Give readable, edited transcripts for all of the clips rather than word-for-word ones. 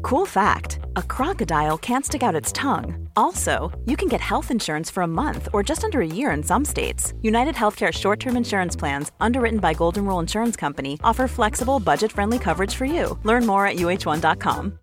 Cool fact, a crocodile can't stick out its tongue. Also, you can get health insurance for a month or just under a year in some states. United Healthcare short-term insurance plans, underwritten by Golden Rule Insurance Company, offer flexible, budget-friendly coverage for you. Learn more at uh1.com.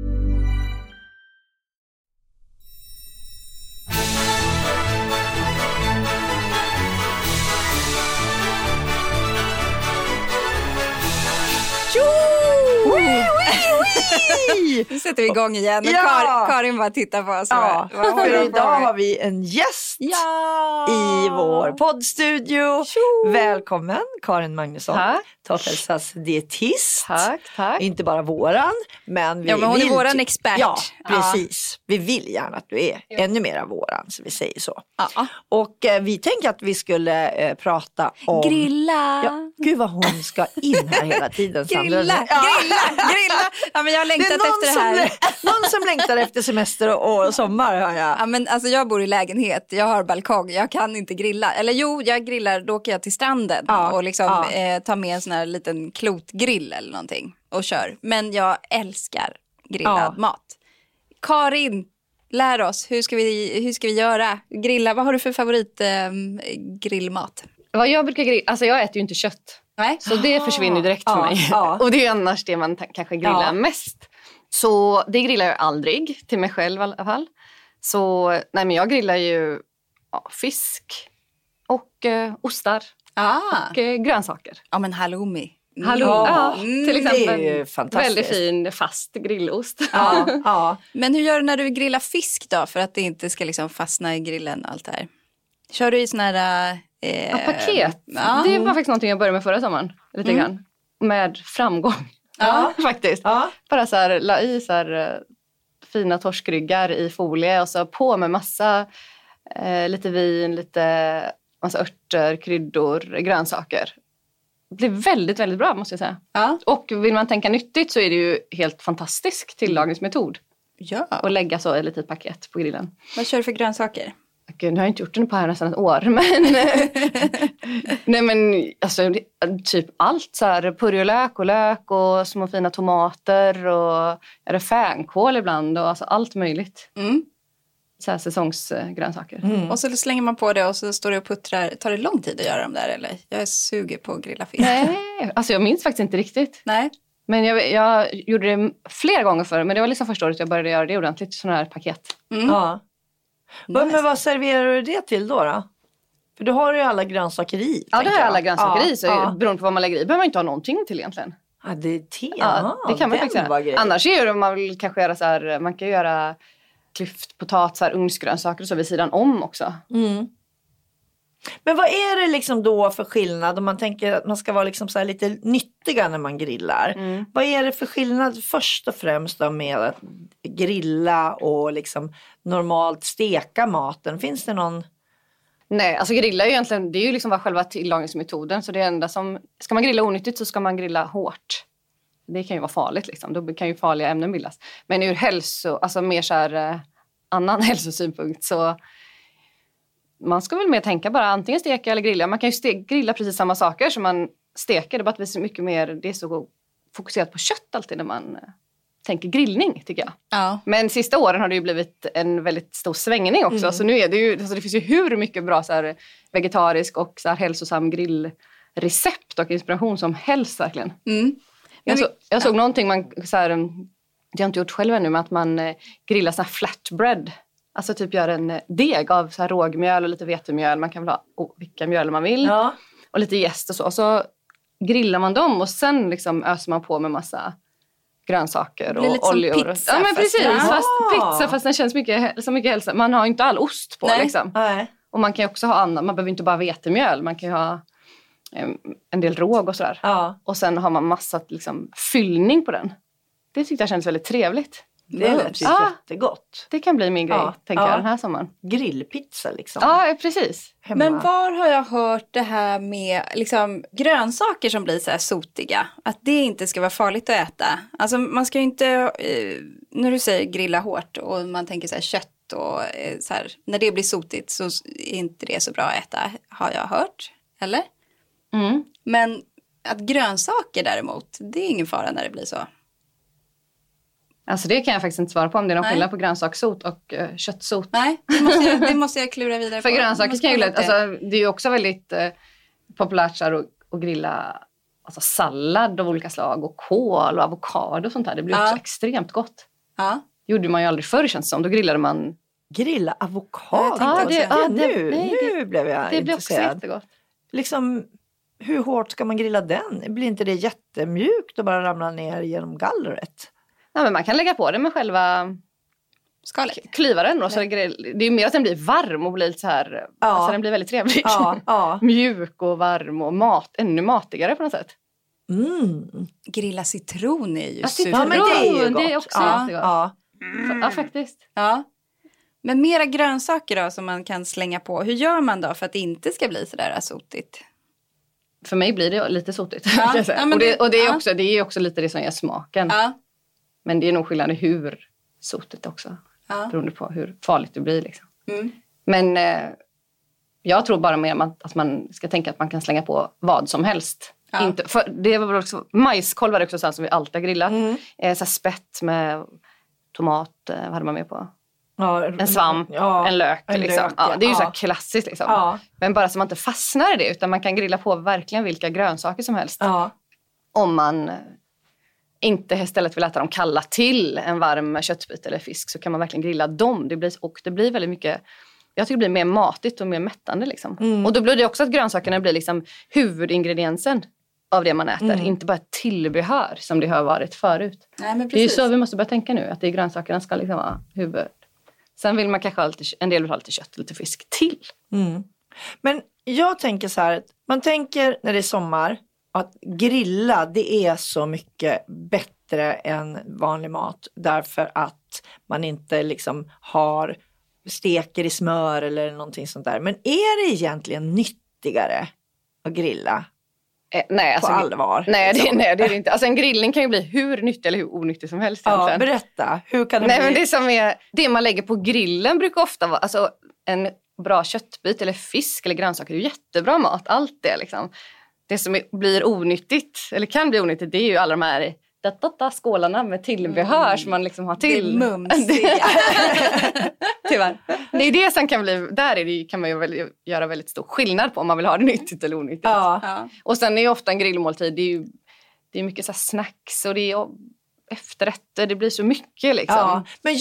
Nu sätter vi igång igen. Och Karin bara tittar på oss. Ja, för idag har vi en gäst i vår poddstudio. Välkommen Karin Magnusson, Topphälsas dietist. Tack. Inte bara våran, men hon är våran expert. Ja, precis. Vi vill gärna att du är ännu mer av våran, så vi säger så. Och vi tänker att vi skulle prata om... Grilla. Ja, gud vad hon ska in här hela tiden. Grilla. Ja, men jag har längtat efter det här. Någon som längtar efter semester och sommar, hör jag. Ja, men alltså jag bor i lägenhet, jag har balkong, jag kan inte grilla. Eller jo, jag grillar, då åker jag till stranden och liksom tar med en sån här liten klotgrill eller någonting och kör. Men jag älskar grillad mat. Karin, lär oss, hur ska vi göra? Grilla, vad har du för favorit grillmat? Vad jag brukar grilla, alltså jag äter ju inte kött. Nej. Så det försvinner direkt för mig. Och det är ju annars det man kanske grillar mest. Så det grillar jag aldrig, till mig själv i alla fall. Så nej, men jag grillar ju fisk och ostar och grönsaker. Ja, men halloumi. Till exempel. Det är ju fantastiskt. Väldigt fin fast grillost. Men hur gör du när du grillar fisk då? För att det inte ska liksom fastna i grillen allt det här. Kör du i sån här... paket. Det var faktiskt någonting jag började med förra sommaren. Lite grann. Med framgång. Faktiskt. Bara så här, la i så här fina torskryggar i folie. Och så på med massa, lite vin, massa örter, kryddor, grönsaker. Det blir väldigt, väldigt bra måste jag säga. Och vill man tänka nyttigt så är det ju helt fantastisk tillagningsmetod. Och lägga så i lite paket på grillen. Vad kör du för grönsaker? Gud, jag har inte gjort den på här nästan ett år. Men, nej men alltså, typ allt så här. Purjolök och lök och små fina tomater. Och är det fänkål ibland. Och alltså, allt möjligt. Så här säsongsgrönsaker. Och så slänger man på det och så står det och puttrar. Tar det lång tid att göra dem där eller? Jag är sugen på att grilla fisk. Nej, alltså jag minns faktiskt inte riktigt. Nej. Men jag gjorde det flera gånger förr. Men det var liksom första året jag började göra det ordentligt. Sådana här paket. Men vad serverar du det till då? För du har ju alla grönsaker i. Ja, det har alla grönsaker i. Så beroende på vad man lägger i behöver man inte ha någonting till egentligen. Ja, det är te. Det kan man faktiskt göra. Annars är det man vill kanske göra så här. Man kan göra klyftpotatis, ugnsgrönsaker och så vid sidan om också. Men vad är det liksom då för skillnad om man tänker att man ska vara liksom så här lite nyttiga när man grillar? Vad är det för skillnad först och främst då med att grilla och liksom normalt steka maten? Finns det någon... Nej, alltså grilla är ju egentligen, det är ju liksom bara själva tillagningsmetoden. Så det enda som, ska man grilla onyttigt så ska man grilla hårt. Det kan ju vara farligt liksom, då kan ju farliga ämnen bildas. Men ur alltså mer så här annan hälsosynpunkt så... Man ska väl mer tänka bara antingen steka eller grilla. Man kan ju grilla precis samma saker som man steker. Det är bara att det är så mycket mer, det är så fokuserat på kött alltid när man tänker grillning tycker jag. Men sista åren har det ju blivit en väldigt stor svängning också. Så nu är det ju, alltså det finns ju hur mycket bra så här, vegetarisk och så här, hälsosam grillrecept och inspiration som helst verkligen. Jag såg någonting man så här, det har jag inte gjort själv ännu, men att man grillar så här flatbread. Alltså typ gör en deg av så här rågmjöl och lite vetemjöl. Man kan väl ha vilka mjöl man vill. Och lite jäst och så. Och så grillar man dem och sen liksom öser man på med massa grönsaker och oljor. Pizza, ja men precis, fast pizza fast den känns så mycket hälsa. Man har inte all ost på liksom. Och man kan ju också ha annat, man behöver inte bara vetemjöl. Man kan ju ha en del råg och sådär. Och sen har man massa liksom, fyllning på den. Det tyckte jag kändes väldigt trevligt. Det lät ju jättegott. Det kan bli min grej, tänker jag, den här sommaren. Grillpizza liksom. Ja, precis. Hemma. Men var har jag hört det här med liksom, grönsaker som blir så här sotiga? Att det inte ska vara farligt att äta. Alltså man ska ju inte, när du säger grilla hårt och man tänker så här kött och så här, när det blir sotigt så är inte det så bra att äta, har jag hört. Eller? Men att grönsaker däremot, det är ingen fara när det blir så. Alltså det kan jag faktiskt inte svara på om det är någon skillnad på grönsakssot och köttsot. Nej, det måste jag klura vidare på. För grönsaker kan ju det är ju också väldigt populärt så här, att grilla alltså sallad av olika slag och kål och avokado och sånt där. Det blir också extremt gott. Ja. Det gjorde man ju aldrig förr känns det som. Då grillade man... Grilla avokado? Nu blev jag intresserad. Det blir också jättegott. Liksom, hur hårt ska man grilla den? Blir inte det jättemjukt och bara ramla ner genom gallret? Ja, men man kan lägga på det med själva skalet. Klyva den och så det är ju mer att den blir varm och blir lite så här, alltså den blir väldigt trevlig. Mjuk och varm och ännu matigare på något sätt. Grilla citron är ju super. Ja, men det är ju gott. Det är också jättegott. Ja, faktiskt. Ja. Men mera grönsaker då som man kan slänga på. Hur gör man då för att det inte ska bli så där sotigt? För mig blir det lite sotigt. Ja. Det är också lite det som ger smaken. Ja. Men det är nog skillnad i hur sotigt också. Ja. Beroende på hur farligt det blir. Liksom. Men jag tror bara mer att man ska tänka att man kan slänga på vad som helst. Ja. Inte, för det var också, majskolv var det också så som vi alltid har grillat. Så här spett med tomat, vad hade man med på? Ja, en svamp, en lök. Liksom. Det är ju så här klassiskt. Liksom. Ja. Men bara så man inte fastnar i det. Utan man kan grilla på verkligen vilka grönsaker som helst. Ja. Om man inte istället vill äta dem kalla till en varm köttbit eller fisk. Så kan man verkligen grilla dem. Det blir väldigt mycket... Jag tycker det blir mer matigt och mer mättande. Liksom. Och då blir det också att grönsakerna blir liksom huvudingrediensen av det man äter. Inte bara ett tillbehör som det har varit förut. Nej, men det är ju så vi måste börja tänka nu. Att det är grönsakerna ska liksom vara huvud. Sen vill man kanske ha en del ha lite kött, lite fisk till. Men jag tänker så här. Man tänker när det är sommar att grilla det är så mycket bättre än vanlig mat. Därför att man inte liksom har steker i smör eller någonting sånt där. Men är det egentligen nyttigare att grilla? Nej, alltså, på allvar. Nej, det är det inte. Alltså en grillning kan ju bli hur nyttig eller hur onyttig som helst. Ja, berätta. Hur kan det bli? Men det som är, det man lägger på grillen brukar ofta vara, alltså en bra köttbit eller fisk eller grönsaker är ju jättebra mat. Allt det liksom. Det som blir onyttigt, eller kan bli onyttigt, det är ju alla de här skålarna med tillbehör som man liksom har till. Det är mumsiga. Tyvärr. Det är det som kan bli, kan man ju göra väldigt stor skillnad på om man vill ha det nyttigt eller onyttigt. Ja. Och sen är ju ofta en grillmåltid, det är mycket så här snacks och det är efterrätter, det blir så mycket liksom. Ja, men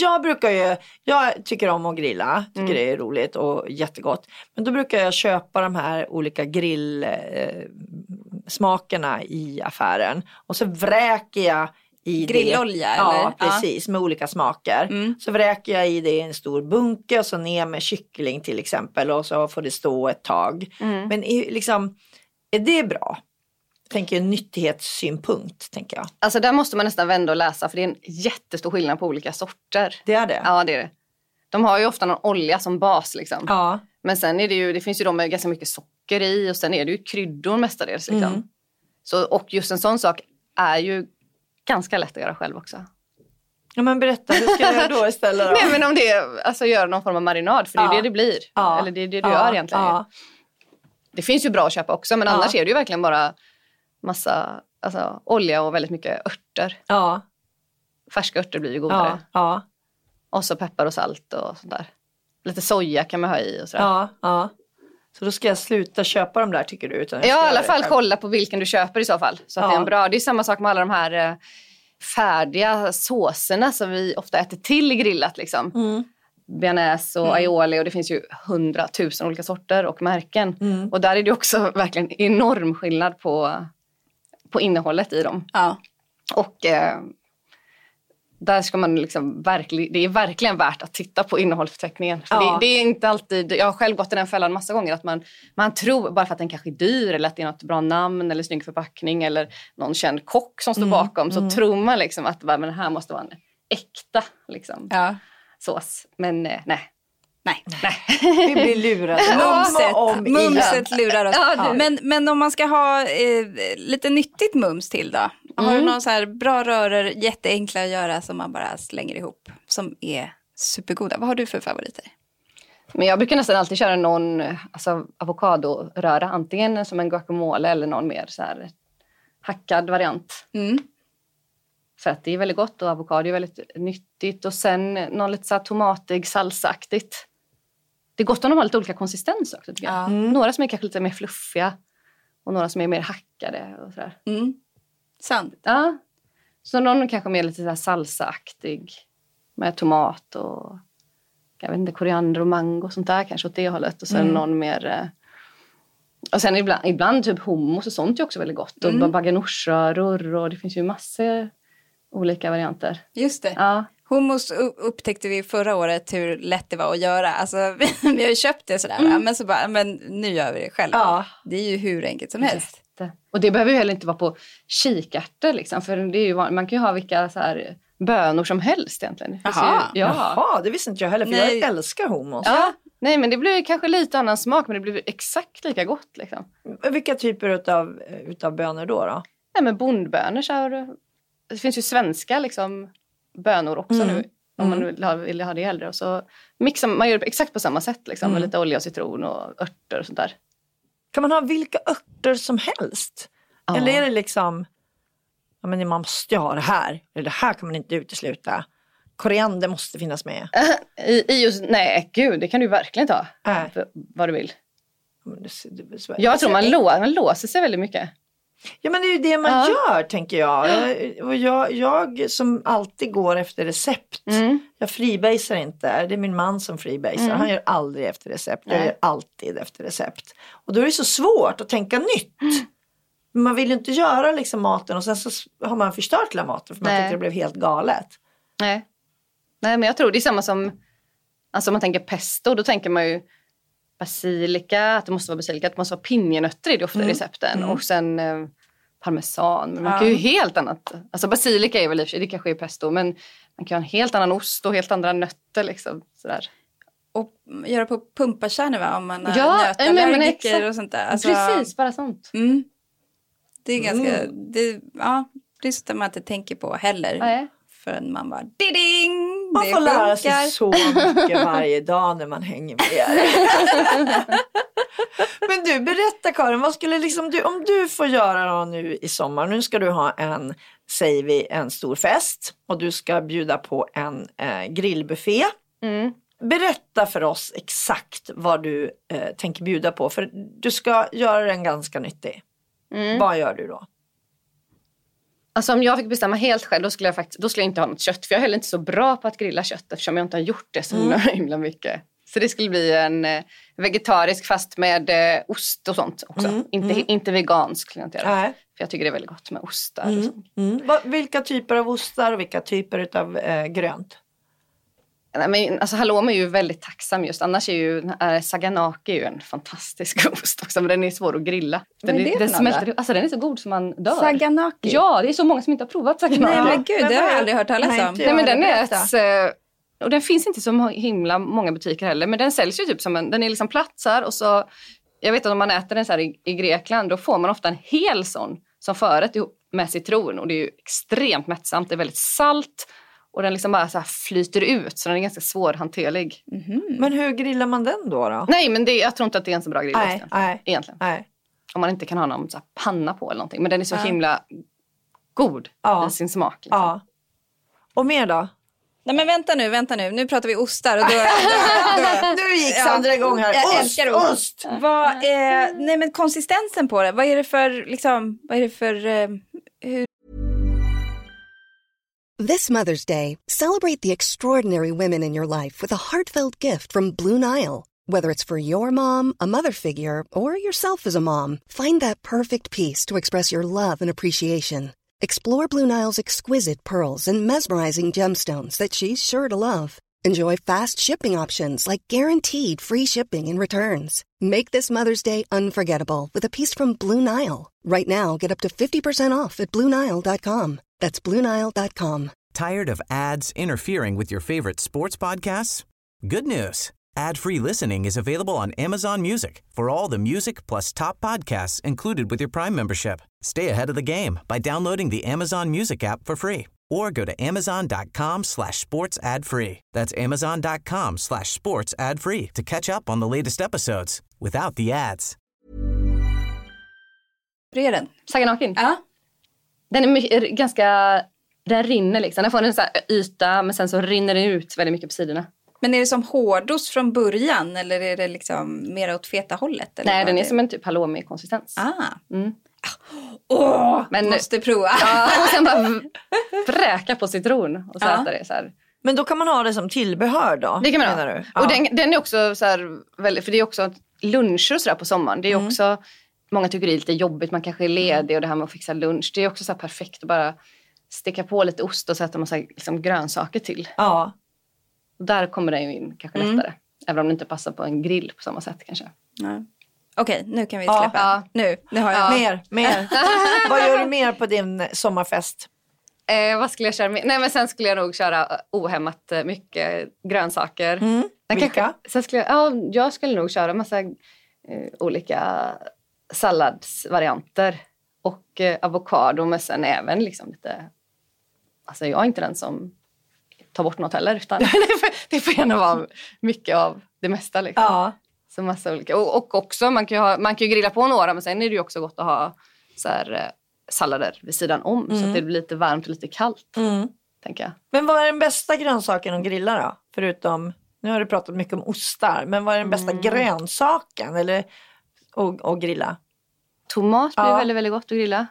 jag tycker om att grilla, tycker det är roligt och jättegott. Men då brukar jag köpa de här olika grillsmakerna i affären och så vräker jag i grillolja det. Ja, precis, med olika smaker. Så vräker jag i det i en stor bunke och så ner med kyckling till exempel och så får det stå ett tag. Men liksom, är det bra? Tänker en nyttighetssynpunkt, tänker jag. Alltså där måste man nästan vända och läsa, för det är en jättestor skillnad på olika sorter. Det är det? Ja, det är det. De har ju ofta någon olja som bas liksom. Ja. Men sen är det finns ju de med ganska mycket socker i och sen är det ju kryddor mestadels liksom. Så, och just en sån sak är ju ganska lätt att göra själv också. Ja, men berätta, hur ska jag göra då istället då? Nej, men om det är, alltså göra någon form av marinad, för det är det blir. Eller det är det du gör egentligen. Det finns ju bra att köpa också, men annars är det ju verkligen bara massa olja och väldigt mycket örter. Ja. Färska örter blir ju godare. Ja. Och så peppar och salt och sånt där. Lite soja kan man ha i och sådär. Ja. Så då ska jag sluta köpa dem där, tycker du? Utan i alla fall kolla på vilken du köper i så fall. Så att det är en bra. Det är samma sak med alla de här färdiga såserna som vi ofta äter till grillat liksom. Bearnaise och aioli, och det finns ju 100 000 olika sorter och märken. Och där är det också verkligen enorm skillnad på innehållet i dem. Ja. Och där ska man liksom det är verkligen värt att titta på innehållsförteckningen. För det är inte alltid, jag har själv gått i den fällan massa gånger, att man tror, bara för att den kanske är dyr eller att det är något bra namn eller snygg förpackning eller någon känd kock som står bakom, så tror man liksom att men det här måste vara en äkta liksom, sås. Men nej. Vi blir lurade. Mumset lurar oss. Men om man ska ha lite nyttigt mums till då? Har du någon så här bra röror, jätteenkla att göra som man bara slänger ihop, som är supergoda? Vad har du för favoriter? Men jag brukar nästan alltid köra någon avokadoröra, antingen som en guacamole eller någon mer så här hackad variant. För att det är väldigt gott och avokado är väldigt nyttigt. Och sen någon lite så här tomatig, salsaaktigt. Det är gott om de har lite olika konsistens också tycker jag. Några som är kanske lite mer fluffiga. Och några som är mer hackade och sådär. Sant. Ja. Så någon kanske mer lite så här salsaaktig. Med tomat och jag vet inte, koriander och mango och sånt där kanske åt det hållet. Och sen någon mer... Och sen ibland typ hummus och sånt är också väldigt gott. Och baganush-rör och det finns ju massor olika varianter. Just det. Ja. Hummus upptäckte vi förra året hur lätt det var att göra. Alltså, vi har ju köpt det sådär. Men så bara, men nu gör vi det själva. Ja. Det är ju hur enkelt som helst. Och det behöver ju heller inte vara på kikärtor liksom. För det är ju, man kan ju ha vilka så här bönor som helst egentligen. Jaha, det visste inte jag heller. För jag älskar hummus. Ja. Nej, men det blir kanske lite annan smak. Men det blir exakt lika gott liksom. Vilka typer utav bönor då? Nej, men bondbönor så här. Det finns ju svenska liksom bönor också nu. Om man vill ha det äldre. Och så mixar man gör det exakt på samma sätt liksom. Med lite olja och citron och örter och sånt där. Kan man ha vilka örter som helst? Ja. Eller är det liksom... Ja, men man måste ha det här. Eller det här kan man inte utesluta. Koriander måste finnas med. Nej, gud, det kan du verkligen ta. Vad du vill. Jag tror man låser sig väldigt mycket. Ja, men det är ju det man gör, tänker jag. Och jag som alltid går efter recept. Jag freebasar inte. Det är min man som freebasar. Han gör aldrig efter recept. Jag gör alltid efter recept. Och då är det så svårt att tänka nytt. Man vill ju inte göra liksom maten och sen så har man förstört hela maten för man tycker det blev helt galet. Nej, men jag tror det är samma som alltså om man tänker pesto, då tänker man ju basilika, att det måste vara basilika, att det måste vara pinjenötter i det ofta i recepten och sen parmesan, men man kan ju helt annat, alltså basilika är väl i och för sig, det kanske är pesto, men man kan ha en helt annan ost och helt andra nötter liksom sådär. Och göra på pumpakärnor va, om man har nötallergiker och sånt där. Alltså, precis, bara sånt. Det är ganska, det är sånt man inte tänker på heller. Förrän man bara, ding! Man får lära sig så mycket varje dag när man hänger med er. Men du, berätta Karin, vad skulle liksom om du får göra nu i sommar, nu ska du ha en stor fest och du ska bjuda på en grillbuffé. Berätta för oss exakt vad du tänker bjuda på, för du ska göra den ganska nyttig. Vad gör du då? Alltså om jag fick bestämma helt själv, då skulle jag inte ha något kött. För jag är heller inte så bra på att grilla kött eftersom jag inte har gjort det så himla mycket. Så det skulle bli en vegetarisk fast med ost och sånt också. Inte vegansk skulle jag inte göra. För jag tycker det är väldigt gott med ostar och sånt. Vilka typer av ostar och vilka typer av grönt? Nej, men, alltså halloumi är ju väldigt tacksam just. Annars är ju saganaki är ju en fantastisk ost också. Men den är svår att grilla. Den smälter, alltså den är så god som man dör. Saganaki? Ja, det är så många som inte har provat saganaki. Nej men gud, det har jag aldrig hört talas om. Nej men den är och den finns inte så himla många butiker heller. Men den säljs ju typ som den är liksom platsar. Och så, jag vet att om man äter den så här i Grekland, då får man ofta en hel sån som förrätt med citron. Och det är ju extremt mättsamt, det är väldigt salt. Och den liksom bara så här flyter ut. Så den är ganska svårhanterlig. Men hur grillar man den då? Nej, men jag tror inte att det är en så bra grill. Egentligen. Om man inte kan ha någon så här panna på eller någonting. Men den är så himla god i sin smak. Liksom. Och mer då? Nej men vänta nu. Nu pratar vi ostar. Och då, nu gick Sandra igång här. Jag älskar ost. Nej men konsistensen på det. Vad är det för hur? This Mother's Day, celebrate the extraordinary women in your life with a heartfelt gift from Blue Nile. Whether it's for your mom, a mother figure, or yourself as a mom, find that perfect piece to express your love and appreciation. Explore Blue Nile's exquisite pearls and mesmerizing gemstones that she's sure to love. Enjoy fast shipping options like guaranteed free shipping and returns. Make this Mother's Day unforgettable with a piece from Blue Nile. Right now, get up to 50% off at BlueNile.com. That's BlueNile.com. Tired of ads interfering with your favorite sports podcasts? Good news. Ad-free listening is available on Amazon Music for all the music plus top podcasts included with your Prime membership. Stay ahead of the game by downloading the Amazon Music app for free or go to amazon.com/sports ad free. That's amazon.com/sports ad free to catch up on the latest episodes without the ads. Hur är den? Saganakin? Ja. Den är ganska Den rinner liksom. Den får en så här yta, men sen så rinner den ut väldigt mycket på sidorna. Men är det som hårdost från början eller är det liksom mer åt feta hållet? Eller Nej, den är som en typ halloumi-konsistens. Men måste prova. Ja, och sen bara vräka på citron och så äta det så här. Men då kan man ha det som tillbehör då? Det kan man ha. Du? Och den är också så här, väldigt, för det är också luncher och sådär på sommaren. Det är också, många tycker det är lite jobbigt, man kanske är ledig och det här med att fixa lunch. Det är också så här perfekt att bara sticka på lite ost och sätta massa liksom grönsaker till. Ja. Och där kommer den ju in kanske lättare. Även om det inte passar på en grill på samma sätt kanske. Ja. Okej, nu kan vi släppa. Ja. Nu har jag. Mer. Vad gör du mer på din sommarfest? Vad skulle jag köra med? Nej, men sen skulle jag nog köra ohämmat mycket grönsaker. Vilka? Sen skulle jag skulle nog köra massa olika salladsvarianter. Och avokado, men sen även liksom lite... Alltså jag är inte den som tar bort något heller. Utan det får gärna vara mycket av det mesta liksom. Ja. Så massa olika. Och också, man kan ju grilla på några, men sen är det ju också gott att ha så här, sallader vid sidan om. Så att det blir lite varmt och lite kallt, tänker jag. Men vad är den bästa grönsaken att grilla då? Förutom, nu har du pratat mycket om ostar. Men vad är den bästa grönsaken eller, att grilla? Tomat blir väldigt, väldigt gott att grilla.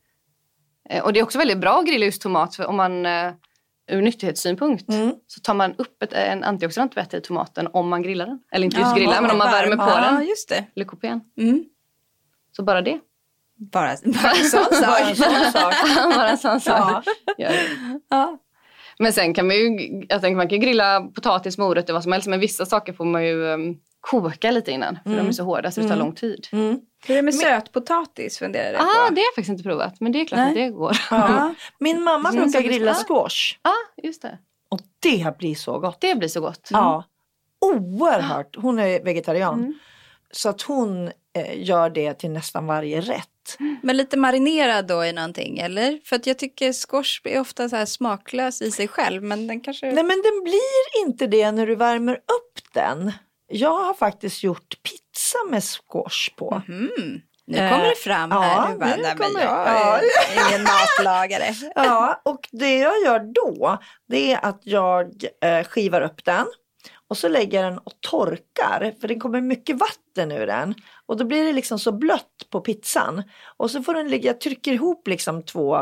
Och det är också väldigt bra att grilla just tomat. För om man ur nyttighetssynpunkt så tar man upp en antioxidant i tomaten om man grillar den. Eller inte just grillar, men om man värmer på den. Just det. Eller kopian. Så bara det. Bara en sån sak. Bara en sån sak. Ja. Men sen kan man ju, jag tänker man kan grilla potatis, morötter, vad som helst. Men vissa saker får man ju koka lite innan. För de är så hårda så det tar lång tid. Hur är det med sötpotatis, funderar jag på? Det har jag faktiskt inte provat. Men det är klart att det går. Ja. Min mamma brukar grilla squash. Ja, just det. Och det blir så gott. Det blir så gott. Ja, oerhört. Hon är vegetarian. Så att hon gör det till nästan varje rätt. Men lite marinerad då i någonting, eller? För att jag tycker squash är ofta så här smaklös i sig själv. Men den kanske... Nej, men den blir inte det när du värmer upp den. Jag har faktiskt gjort pizza med squash på. Nu kommer det fram här. Ja, nu bara, nu nej, men kommer jag är ingen matlagare. Ja, och det jag gör då, det är att jag skivar upp den. Och så lägger jag den och torkar. För det kommer mycket vatten ur den. Och då blir det liksom så blött på pizzan. Och så får den ligga, jag trycker ihop liksom 2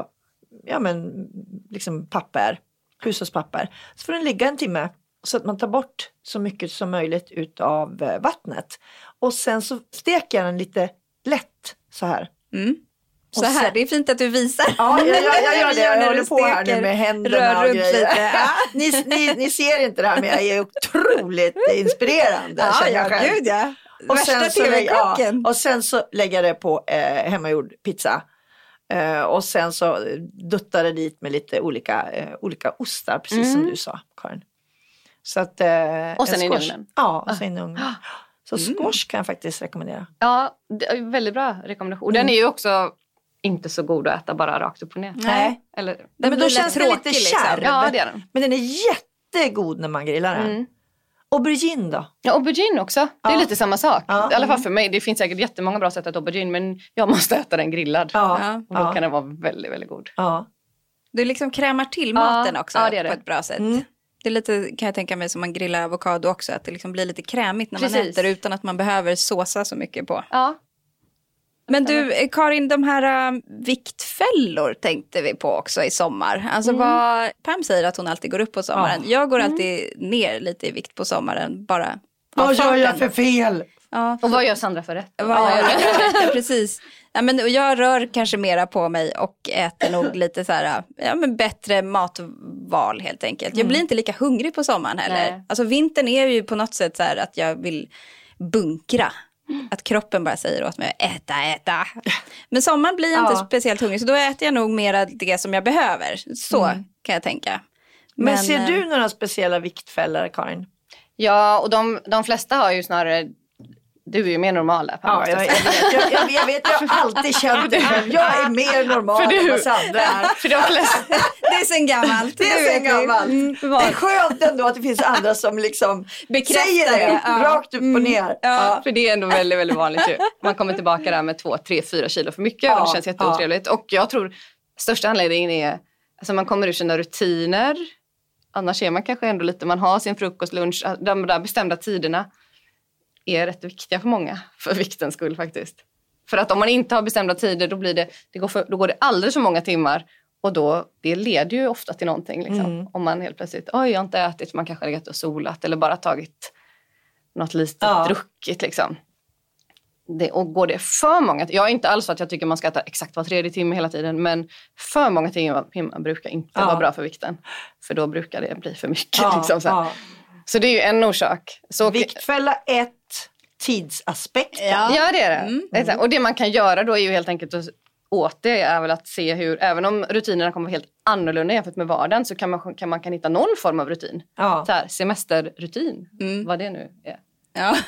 liksom papper. Hushållspapper. Så får den ligga en timme. Så att man tar bort så mycket som möjligt utav vattnet. Och sen så steker jag den lite lätt så här. Så här, det är fint att du visar. Ja, jag gör det. Jag håller på här nu med händerna och grejer. Ni ser inte det här, men jag är otroligt inspirerande. Gud ja. Och värsta TV-kocken. och sen så lägger jag det på hemmagjord pizza. Och sen så duttar det dit med lite olika ostar, precis som du sa, Karin. Så att, och sen in i ugnen. Ja, och sen in i ugnen. Så squash kan jag faktiskt rekommendera. Ja, det är väldigt bra rekommendation. Och den är ju också inte så god att äta bara rakt upp och ner. Nej. Eller, men då känns det lite kärv. Ja, det är den. Men den är jättegod när man grillar den. Aubergine då? Ja, aubergine också. Det är lite samma sak. I alla fall för mig. Det finns säkert jättemånga bra sätt att äta aubergine. Men jag måste äta den grillad. Och då kan den vara väldigt, väldigt god. Ja. Du liksom krämar till maten också det är det. På ett bra sätt. Det är lite, kan jag tänka mig, som man grillar avokado också. Att det liksom blir lite krämigt när man äter utan att man behöver såsa så mycket på. Ja. Men du, Karin, de här viktfällor tänkte vi på också i sommar. Alltså vad Pam säger att hon alltid går upp på sommaren. Jag går alltid ner lite i vikt på sommaren. Bara vad gör jag för fel? Ja. Och vad gör Sandra för rätt? Precis. Ja, men jag rör kanske mera på mig och äter nog lite så här, bättre matval helt enkelt. Jag blir inte lika hungrig på sommaren heller. Nej. Alltså vintern är ju på något sätt så här att jag vill bunkra. Att kroppen bara säger åt mig, äta. Men sommaren blir jag inte speciellt hungrig, så då äter jag nog mera det som jag behöver. Så kan jag tänka. Men ser du några speciella viktfällor, Karin? Ja, och de flesta har ju snarare... Du är ju mer normal där. Ja, jag vet. Jag har alltid känt det. Jag är mer normal än vad Sandra är. För de flesta... Det är sen gammalt. Det är skönt ändå att det finns andra som liksom säger det rakt upp och ner. Ja, för det är ändå väldigt, väldigt vanligt ju. Man kommer tillbaka där med 2, 3, 4 kilo för mycket och det känns jätteotrevligt. Och jag tror största anledningen är Alltså man kommer ur sina rutiner. Annars är man kanske ändå lite, man har sin frukost, lunch, de där bestämda tiderna är rätt viktiga för många, för viktens skull faktiskt. För att om man inte har bestämda tider, då går det alldeles för många timmar. Och det leder ju ofta till någonting. Liksom. Om man helt plötsligt, jag har inte ätit, man kanske har legat och solat eller bara tagit något litet druckit. Liksom. Och går det för många, jag är inte alls för att jag tycker man ska äta exakt var 3:e timme hela tiden. Men för många timmar brukar inte vara bra för vikten. För då brukar det bli för mycket. Liksom, så det är ju en orsak. Så, Viktfälla 1, tidsaspekten. Ja, det är det. Och det man kan göra då är ju helt enkelt åt det är väl att se hur, även om rutinerna kommer helt annorlunda jämfört med vardagen, så kan man hitta någon form av rutin. Så här, semesterrutin, vad det nu är. Ja.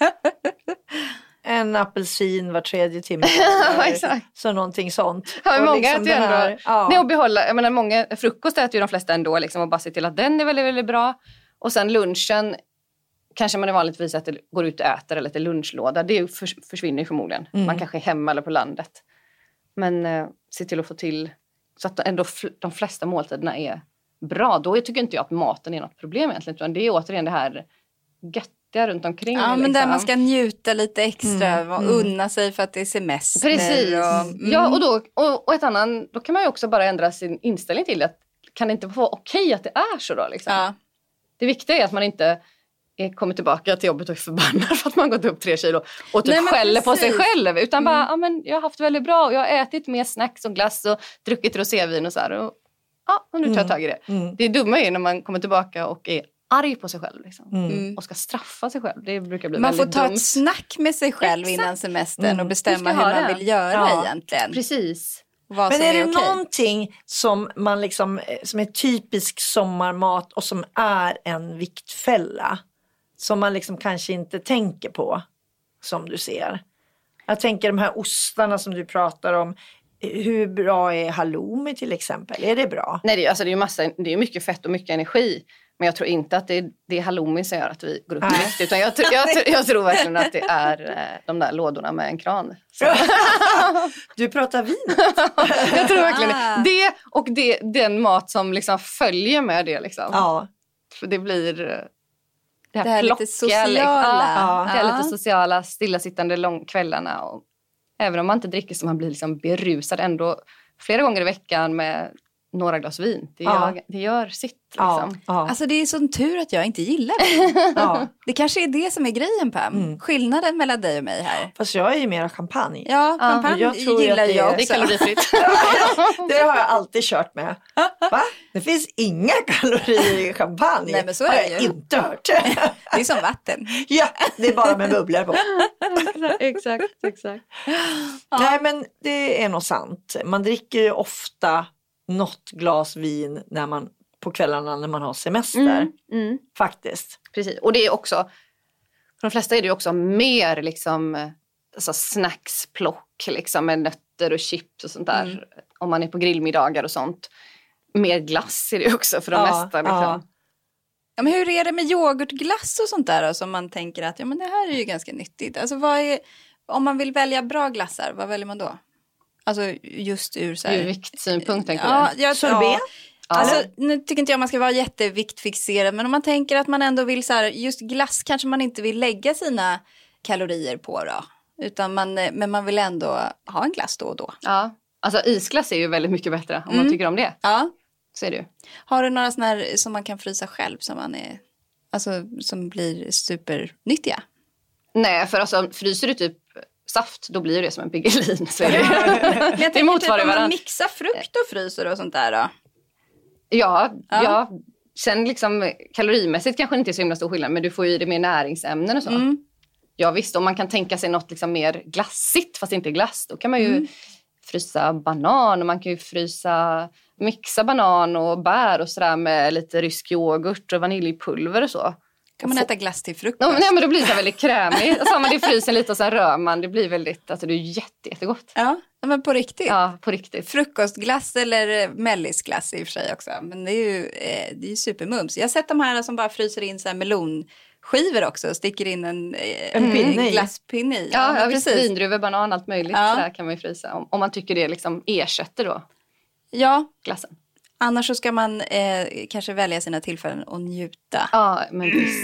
En apelsin var 3:e timme. Exakt. Så någonting sånt. Ja, men många liksom äter ju ändå. Det är att behålla, jag menar många, frukost äter ju de flesta ändå liksom, och bara se till att den är väldigt, väldigt bra. Och sen lunchen kanske man vanligtvis går ut och äter eller äter lunchlåda. Det försvinner ju förmodligen. Man kanske är hemma eller på landet. Men se till att få till så att ändå de flesta måltiderna är bra. Då tycker inte jag att maten är något problem egentligen. Utan det är återigen det här göttiga runt omkring. Ja, men där man ska njuta lite extra och unna sig för att det är semester. Precis. Ja, och ett annan, då kan man ju också bara ändra sin inställning till att kan det inte vara okej att det är så då liksom. Ja. Det viktiga är att man inte kommer tillbaka till jobbet och är förbannad för att man gått upp 3 kilo och typ skäller på sig själv. Utan bara, men jag har haft väldigt bra och jag har ätit mer snacks och glass och druckit rosévin och så här. Och nu tar jag tag i det. Det är dumma är när man kommer tillbaka och är arg på sig själv. Liksom. Och ska straffa sig själv. Det brukar bli man får ta dumt. ett snack med sig själv innan semestern och bestämma hur man vill göra egentligen. Precis. Men är det någonting som man liksom, som är typisk sommarmat och som är en viktfälla som man liksom kanske inte tänker på, som du ser? Jag tänker de här ostarna som du pratar om. Hur bra är halloumi till exempel? Är det bra? Nej, det är mycket fett och mycket energi. Men jag tror inte att det är halloumi som gör att vi går upp i vikt. Utan jag tror verkligen att det är de där lådorna med en kran. Du pratar vin. Jag tror verkligen det. Och den mat som liksom följer med det. Liksom. Ja. För det blir det här plocka, lite sociala. Det är lite sociala, stillasittande kvällarna. Och även om man inte dricker så man blir liksom berusad ändå flera gånger i veckan med några glas vin. Det gör sitt. Liksom. Alltså det är sån tur att jag inte gillar det. Det kanske är det som är grejen, Pam. Skillnaden mellan dig och mig här. Fast jag är ju mera champagne. Ja, champagne gillar jag också. Det är kalorifritt. Det har jag alltid kört med. Va? Det finns inga kalorier i champagne. Nej, men så är det ju. Har jag inte hört. Det är som vatten. Ja, det är bara med bubblor på. Exakt. Nej, men det är nog sant. Man dricker ju ofta något glas vin på kvällarna när man har semester. Faktiskt. Precis. Och det är också, för de flesta är det ju också mer liksom, alltså snacksplock liksom, med nötter och chips och sånt där. Om man är på grillmiddagar och sånt. Mer glass är det också för de mesta. Liksom. Ja, men hur är det med yoghurtglass och sånt där då, som man tänker att men det här är ju ganska nyttigt. Alltså om man vill välja bra glassar, vad väljer man då? Alltså just ur så här... Ur viktsynpunkt tänker jag. Sorbet? Alltså, nu tycker inte jag man ska vara jätteviktfixerad. Men om man tänker att man ändå vill så här, just glass kanske man inte vill lägga sina kalorier på då. Men man vill ändå ha en glass då och då. Ja, alltså isglass är ju väldigt mycket bättre om man tycker om det. Ja. Så är det ju. Har du några sådana här som man kan frysa själv som blir supernyttiga? Nej, för alltså fryser du typ saft, då blir det som en Piggelin. Så är det. Men jag tänker typ om man mixar frukt och fryser och sånt där då? Ja. Sen liksom kalorimässigt kanske inte är så himla stor skillnad, men du får ju det mer näringsämnen och så. Ja visst, om man kan tänka sig något liksom mer glassigt fast inte glass, då kan man ju frysa banan och man kan ju mixa banan och bär och sådär med lite rysk yoghurt och vaniljpulver och så. Kan man äta glass till frukost? Nej, men då blir det väldigt krämigt. Och så har man det i frysen lite och så rör man. Det blir väldigt, alltså det är jättegott. Ja, men på riktigt? Ja, på riktigt. Frukostglass eller mellisglass i och för sig också. Men det är ju supermums. Jag har sett de här som bara fryser in så här melonskivor också. Och sticker in en glasspinne i. Ja, precis. Vindruvor, banan, allt möjligt. Så där kan man ju frysa. Om man tycker det liksom ersätter då glassen. Annars så ska man kanske välja sina tillfällen och njuta. Ja, men visst.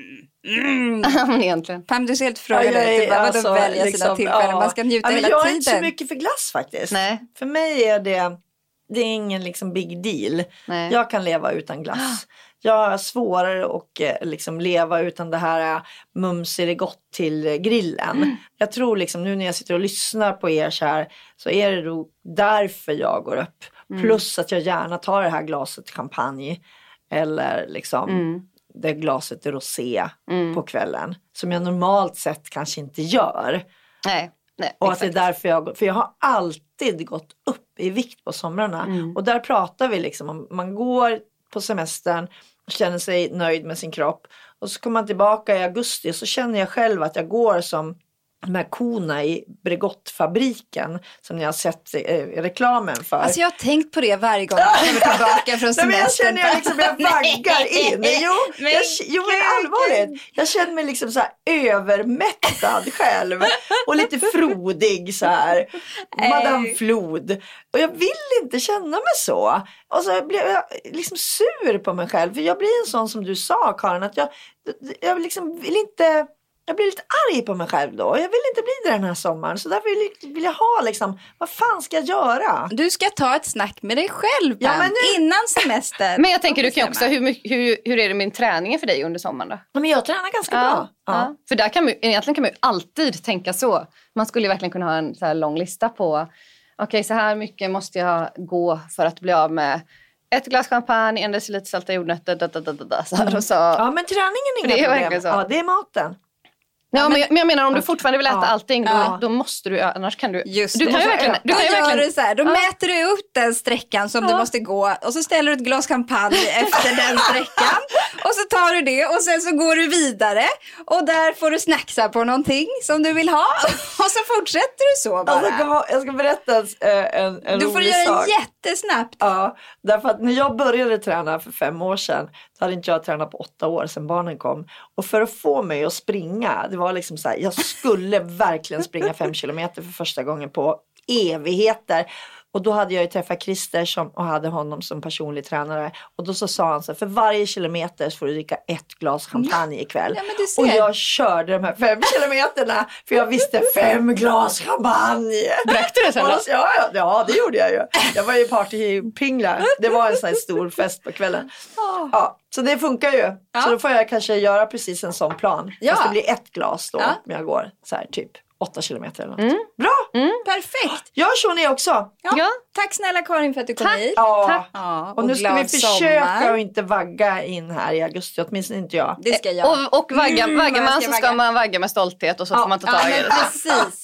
Men egentligen. Pam, du ser helt frågande ut. Vadå välja sina tillfällen? Man ska njuta hela tiden. Jag är inte så mycket för glass faktiskt. Nej. För mig är det är ingen liksom big deal. Nej. Jag kan leva utan glass. Jag har svårare att liksom leva utan det här mums är det gott till grillen. Jag tror liksom nu när jag sitter och lyssnar på er så här, så är det då därför jag går upp. Plus att jag gärna tar det här glaset champagne eller liksom det glaset rosé på kvällen. Som jag normalt sett kanske inte gör. Nej, och att det är därför för jag har alltid gått upp i vikt på somrarna. Och där pratar vi liksom om, man går på semestern och känner sig nöjd med sin kropp. Och så kommer man tillbaka i augusti och så känner jag själv att jag går som de här korna i Bregottfabriken som ni har sett reklamen för. Alltså jag har tänkt på det varje gång jag kommer tillbaka från semestern. Men jag känner jag vaggar in. Jo, men allvarligt. Jag känner mig liksom så här övermättad själv. Och lite frodig så här. Madame Flod. Och jag vill inte känna mig så. Och så blir jag liksom sur på mig själv. För jag blir en sån som du sa, Karin. Att jag liksom vill inte... Jag blir lite arg på mig själv då. Jag vill inte bli det den här sommaren. Så därför vill jag ha liksom, vad fan ska jag göra? Du ska ta ett snack med dig själv, Pam, innan semester. Men jag tänker, du kan också, hur är det med träningen för dig under sommaren då? Men jag tränar ganska bra. Ja. För där egentligen kan man ju alltid tänka så. Man skulle ju verkligen kunna ha en så här lång lista på, okej, så här mycket måste jag gå för att bli av med ett glas champagne, 1 deciliter salta jordnötter, så här och så. Ja, men träningen är inga problem. Ja, det är maten. Ja, men jag menar om du fortfarande vill äta allting då måste du, annars kan du just du kan ju verkligen du så här, då mäter du ut den sträckan som du måste gå och så ställer du ett glas champagne efter den sträckan och så tar du det och sen så går du vidare och där får du snacksa på någonting som du vill ha och så fortsätter du så bara. Alltså, jag ska berätta en rolig sak. Du får göra jättesnabbt. Ja, därför att när jag började träna för 5 år sedan så hade inte jag tränat på 8 år sedan barnen kom. Och för att få mig att springa, det var liksom så här, jag skulle verkligen springa 5 kilometer för första gången på evigheter. Och då hade jag ju träffat Christer och hade honom som personlig tränare. Och då så sa han så här, för varje kilometer så får du dricka 1 glas champagne ikväll. Ja, men du ser. Och jag körde de här 5 kilometerna för jag visste 5 glas champagne. Bräckte det sen då? Ja, det gjorde jag ju. Jag var ju partypingla. Det var en sån här stor fest på kvällen. Ja, så det funkar ju. Så då får jag kanske göra precis en sån plan. Det ska bli 1 glas då om jag går så här typ 8 kilometer eller något. Bra! Perfekt! Gör så ni också. Ja. Tack snälla Karin för att du kom hit. Ja. Och nu ska vi försöka att inte vagga in här i augusti. Åtminstone inte jag. Det ska jag. Och vaggar man så ska man vagga med stolthet och så får man ta tag i det. Precis.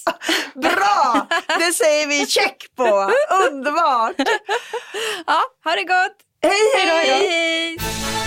Bra! Det säger vi check på. Underbart! Ja, ha det gott. Hej, hej! Hej.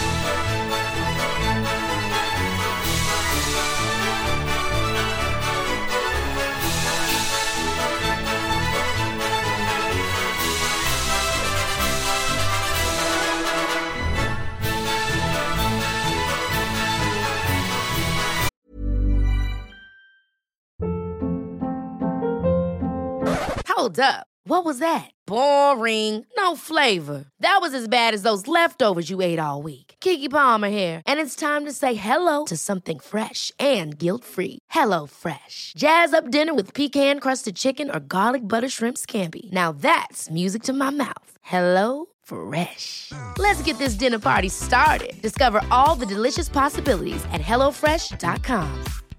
Hold up. What was that? Boring. No flavor. That was as bad as those leftovers you ate all week. Keke Palmer here, and it's time to say hello to something fresh and guilt-free. Hello Fresh. Jazz up dinner with pecan-crusted chicken or garlic butter shrimp scampi. Now that's music to my mouth. Hello Fresh. Let's get this dinner party started. Discover all the delicious possibilities at hellofresh.com.